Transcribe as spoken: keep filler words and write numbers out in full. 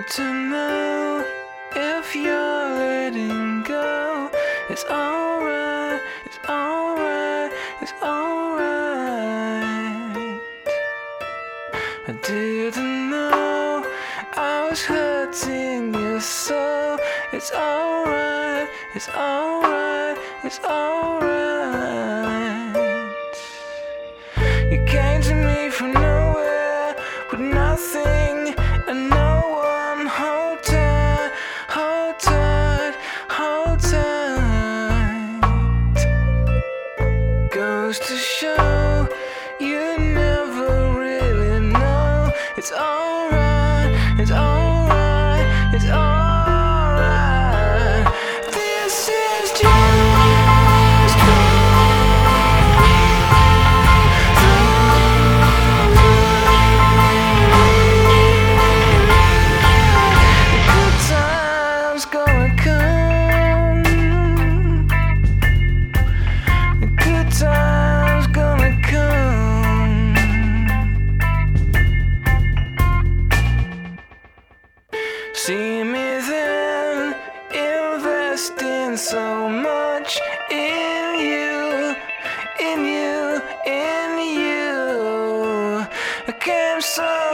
to know if you're letting go. It's alright, it's alright, it's alright. I didn't know I was hurting you so. It's alright, it's alright, it's alright. You came to me from nowhere with nothing and no one. Hold tight, hold tight, hold tight. Goes to show you never really know. It's alright, it's alright, it's alright. This is just see me then, investing so much in you, in you, in you. I came so